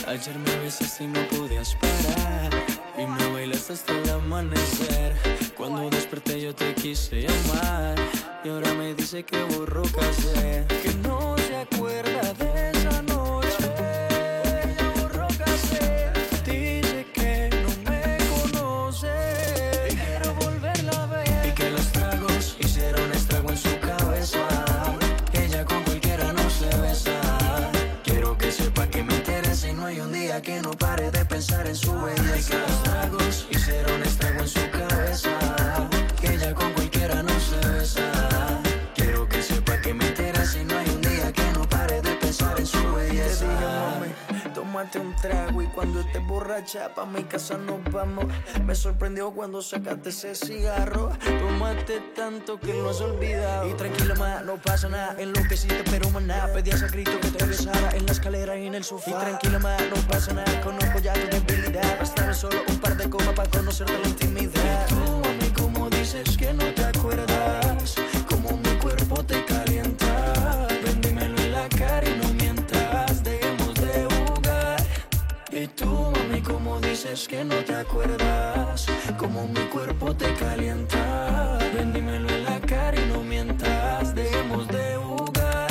Ayer me besaste y no podías parar y me bailaste hasta el amanecer. Cuando desperté yo te quise llamar y ahora me dice que borró casé, que no se acuerda de esa noche. Ya borró casé. Dice que no me conoce y quiero volverla a ver, y que los tragos hicieron estrago en su cabeza, que ella con cualquiera no se besa. Quiero que sepa que me interesa y no hay un día que no pare de pensar en su belleza. Y que los tragos hicieron estrago en su cabeza, que ella con cualquiera no se besa. Quiero que sepa que me interesa y no hay un día que no pare de pensar en su belleza. Te dije, mami, tómate un trago y cuando estés borracha pa' mi casa nos vamos. Me sorprendió cuando sacaste ese cigarro. Tómate tanto que lo has olvidado. Y tranquila, ma, no pasa nada. Enloqueciste, pero maná. Pedías a grito que te besara en la escalera y en el sofá. Y tranquila, ma, no pasa nada. Conozco ya tu debilidad. Bastaron solo un par de copas para conocerte la intimidad. Y tú, mami, como dices que no te acuerdas, como mi cuerpo te calienta. Ven, dímelo en la cara y no mientas, dejemos de jugar. Y tú, mami, como dices que no te acuerdas, como mi cuerpo te calienta. Ven, dímelo en la cara y no mientas, dejemos de jugar.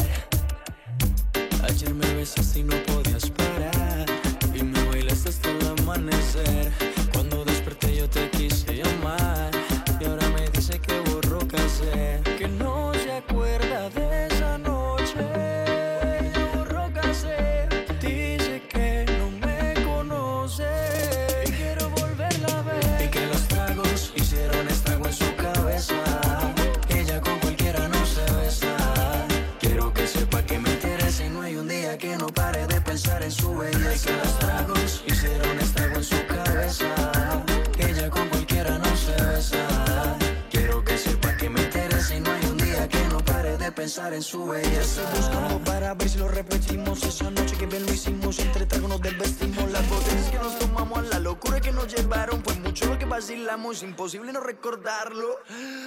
Ayer me besaste y no podías parar y me bailaste hasta el amanecer. Cuando desperté yo te quise llamar y ahora me dice que borró casé, que no se acuerda de esa noche. Ya borró casé. Dice que no me conoce y quiero volverla a ver, y que los tragos hicieron estrago en su cabeza, que ella con cualquiera no se besa. Quiero que sepa que me interesa y no hay un día que no pare de pensar en su belleza. Y que los tragos hicieron estrago en su cabeza, que ella con cualquiera no se besa. Quiero que sepa que me interesa y no hay un día que no pare de pensar en su belleza. Estoy buscando para ver si lo repetimos. Esa noche que bien lo hicimos, entre tragos nos desvestimos. Las botellas que nos tomamos, a la locura que nos llevaron. Pues mucho lo que vacilamos, imposible no recordarlo.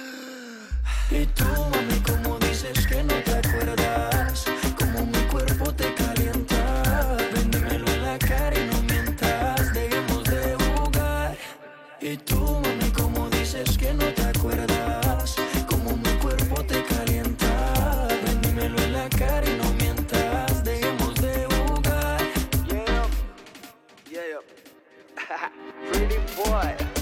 Y tú, mami, como dices que no te acuerdas, como mi cuerpo te calienta. Ven, dímelo en la cara y no mientas, dejemos de jugar. Y tú, mami, como dices que no te acuerdas, como mi cuerpo te calienta. Ven, dímelo en la cara y no mientas, dejemos de jugar. Yeah, yeah. Pretty boy.